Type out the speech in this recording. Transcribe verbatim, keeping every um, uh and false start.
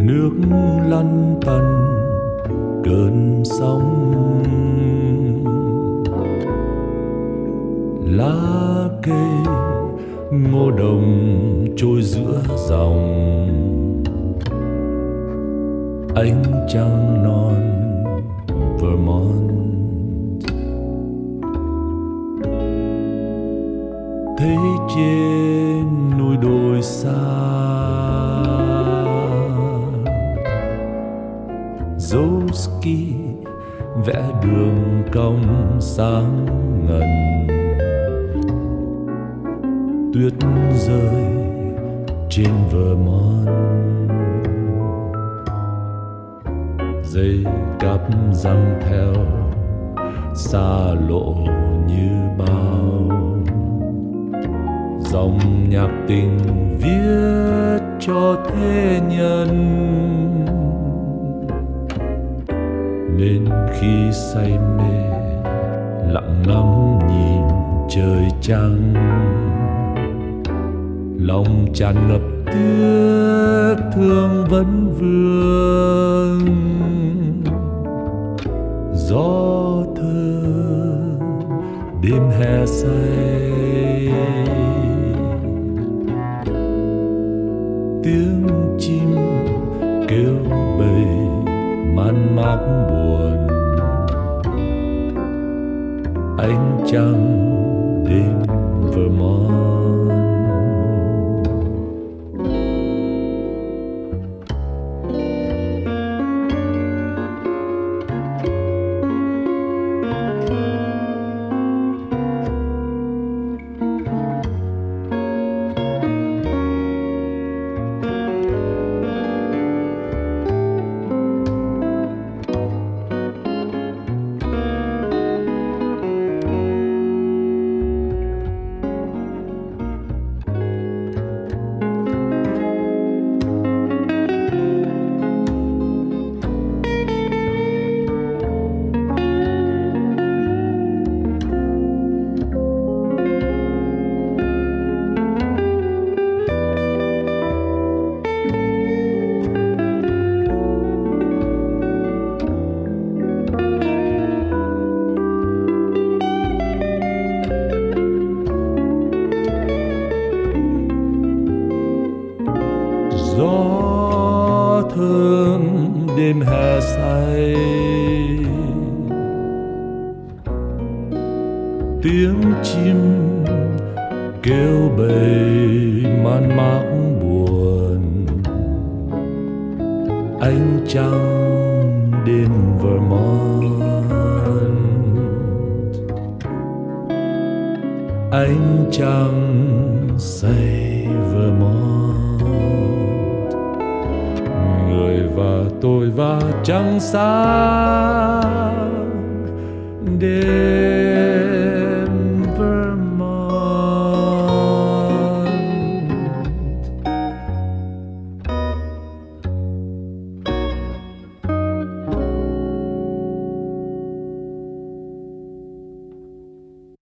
nước lăn tăn cơn sóng, lá cây ngô đồng trôi giữa dòng, ánh trăng non Vermont. Thấy trên núi đồi xa dấu ski vẽ đường cong sáng ngần, tuyết rơi trên Vermont, dây cáp răng theo xa lộ như bao, dòng nhạc tình viết cho thế nhân, nên khi say mê lặng ngắm nhìn trời trăng, lòng tràn ngập tiếc thương vấn vương. Gió thơm đêm hè say, tiếng chim kêu bầy man mác buồn, ánh trăng đêm Vermont. Gió thơm đêm hè say, tiếng chim kêu bầy man mác buồn, ánh trăng đêm Vermont, ánh trăng say Vermont. Và tôi và trăng sáng đêm Vermont.